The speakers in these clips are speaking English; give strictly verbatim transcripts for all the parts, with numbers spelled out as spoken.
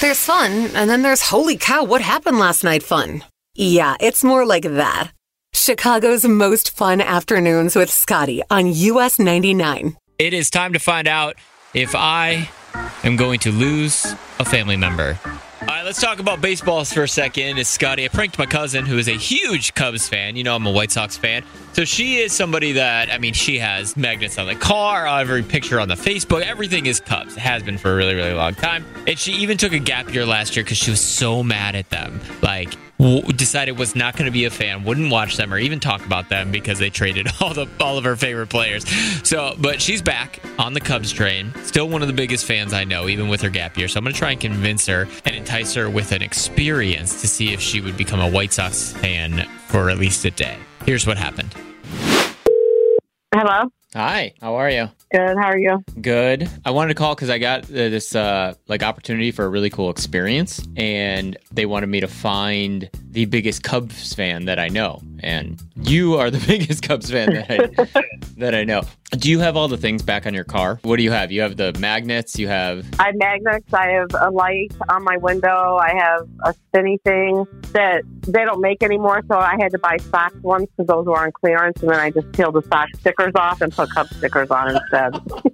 There's fun, and then there's holy cow, what happened last night fun. Yeah, it's more like that. Chicago's most fun afternoons with Scotty on U S ninety-nine. It is time to find out if I am going to lose a family member. All right, let's talk about baseball for a second. It's Scotty. I pranked my cousin, who is a huge Cubs fan. You know, I'm a White Sox fan. So she is somebody that, I mean, she has magnets on the car, every picture on the Facebook. Everything is Cubs. It has been for a really, really long time. And she even took a gap year last year because she was so mad at them. Like, w- decided was not going to be a fan, wouldn't watch them or even talk about them because they traded all the all of her favorite players. So, but she's back on the Cubs train. Still one of the biggest fans I know, even with her gap year. So I'm going to try and convince her and entice her with an experience to see if she would become a White Sox fan for at least a day. Here's what happened. Hello. Hi, how are you? Good. How are you? Good. I wanted to call because I got uh, this uh, like opportunity for a really cool experience, and they wanted me to find the biggest Cubs fan that I know, and you are the biggest Cubs fan that I that I know. Do you have all the things back on your car? What do you have? You have the magnets. You have. I have magnets. I have a light on my window. I have a spinny thing that they don't make anymore, so I had to buy Sox ones because those were on clearance, and then I just peeled the Sox stickers off and put Cubs stickers on instead.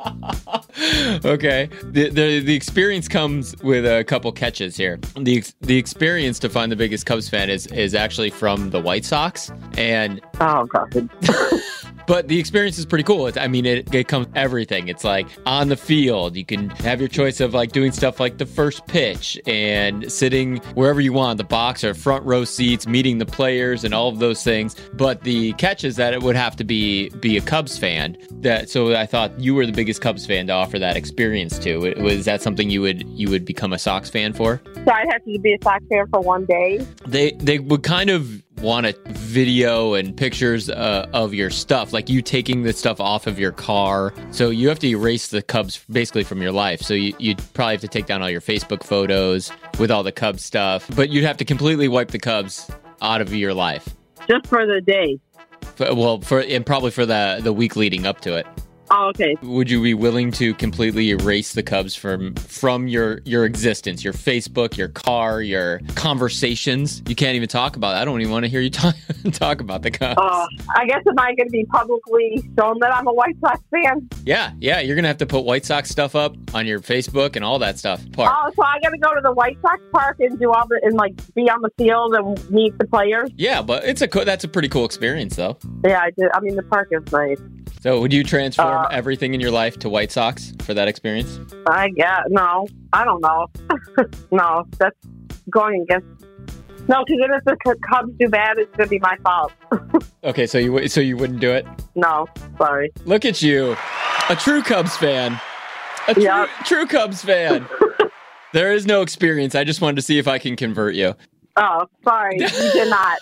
Okay. The, the the experience comes with a couple catches here. The the experience to find the biggest Cubs fan is is actually from the White Sox, and oh god. But the experience is pretty cool. It's, I mean, it, it comes everything. It's like on the field, you can have your choice of like doing stuff like the first pitch and sitting wherever you want, the box or front row seats, meeting the players and all of those things. But the catch is that it would have to be be a Cubs fan. That so I thought you were the biggest Cubs fan to offer that experience to. Was that something you would you would become a Sox fan for? So I'd have to be a Sox fan for one day. They they would kind of want a video and pictures uh, of your stuff, like you taking the stuff off of your car. So you have to erase the Cubs basically from your life. So you, you'd probably have to take down all your Facebook photos with all the Cubs stuff, but you'd have to completely wipe the Cubs out of your life. Just for the day? For, well, for and probably for the, the week leading up to it. Oh, okay. Would you be willing to completely erase the Cubs from from your, your existence, your Facebook, your car, your conversations? You can't even talk about it. I don't even want to hear you talk, talk about the Cubs. Uh, I guess am I going to be publicly shown that I'm a White Sox fan? Yeah, yeah. You're going to have to put White Sox stuff up on your Facebook and all that stuff. Park. Oh, so I got to go to the White Sox park and do all the, and like be on the field and meet the players? Yeah, but it's a co- that's a pretty cool experience, though. Yeah, I do. I mean, the park is nice. So would you transform uh, everything in your life to White Sox for that experience? I guess. No, I don't know. No, that's going against... No, because if the Cubs do bad, it's going to be my fault. Okay, so you so you wouldn't do it? No, sorry. Look at you. A true Cubs fan. A true, yep. true Cubs fan. There is no experience. I just wanted to see if I can convert you. Oh, sorry. You did not.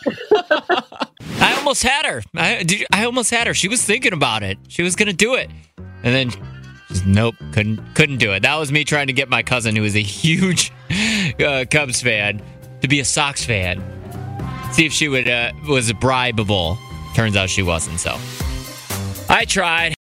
I almost had her. I, did, I almost had her. She was thinking about it. She was going to do it. And then, just, nope, couldn't couldn't do it. That was me trying to get my cousin, who is a huge uh, Cubs fan, to be a Sox fan. See if she would uh, was bribable. Turns out she wasn't, so. I tried.